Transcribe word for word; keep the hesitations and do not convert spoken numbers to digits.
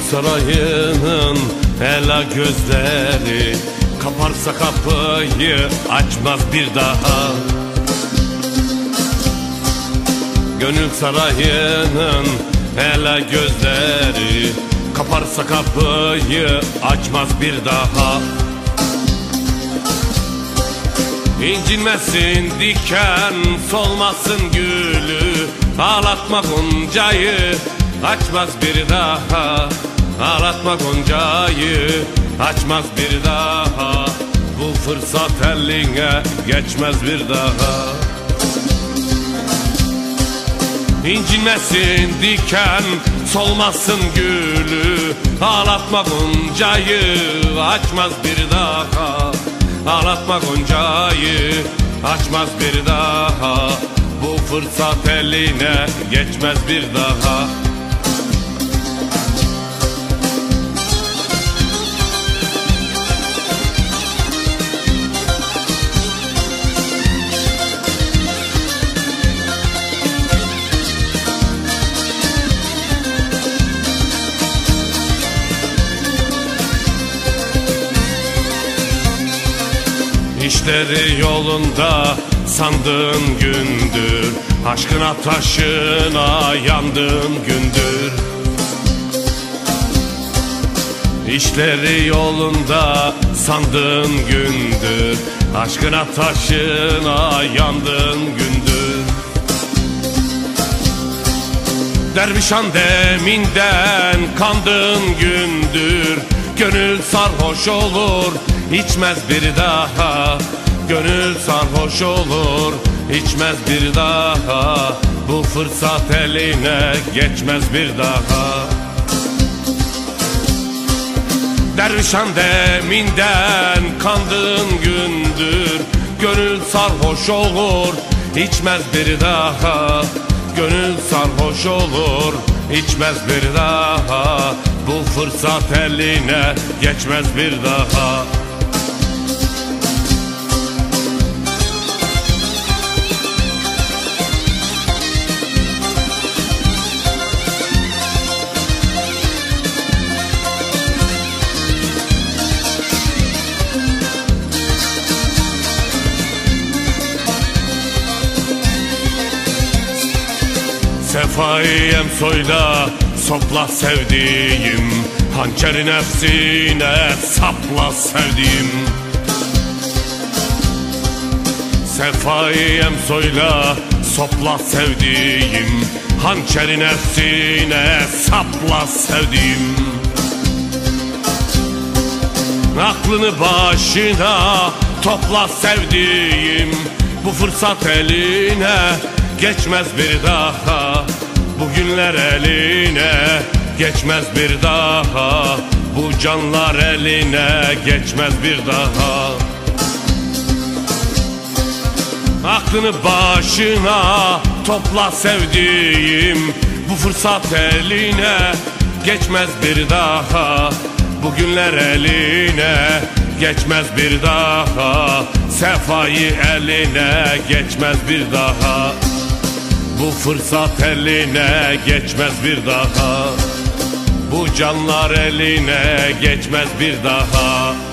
sarayının ela gözleri, kaparsa kapıyı açmaz bir daha. Gönül sarayının ela gözleri, kaparsa kapıyı açmaz bir daha. İncinmesin diken, solmasın gülü, ağlatma goncayı açmaz bir daha. Ağlatma goncayı açmaz bir daha. Bu fırsat eline geçmez bir daha. İncinmesin diken, solmasın gülü, ağlatma goncayı açmaz bir daha. Ağlatma goncayı açmaz bir daha. Bu fırsat eline geçmez bir daha. İşleri yolunda sandığın gündür, aşkına taşına yandığın gündür. İşleri yolunda sandığın gündür, aşkına taşına yandığın gündür. Dervişan deminden kandığın gündür, gönül sarhoş olur içmez bir daha. Gönül sarhoş olur içmez bir daha. Bu fırsat eline geçmez bir daha. Dervişan deminden kandığın gündür, gönül sarhoş olur içmez bir daha. Gönül sarhoş olur içmez bir daha. Bu fırsat eline geçmez bir daha. Sefayem soyla sopla sevdiğim, hançeri nefsine sapla sevdiğim. Sefayem soyla sopla sevdiğim, hançeri nefsine sapla sevdiğim. Aklını başına topla sevdiğim, bu fırsat eline geçmez bir daha. Bugünler eline geçmez bir daha. Bu canlar eline geçmez bir daha. Aklını başına topla sevdiğim, bu fırsat eline geçmez bir daha. Bugünler eline geçmez bir daha. Sefayı eline geçmez bir daha. Bu fırsat eline geçmez bir daha. Bu canlar eline geçmez bir daha.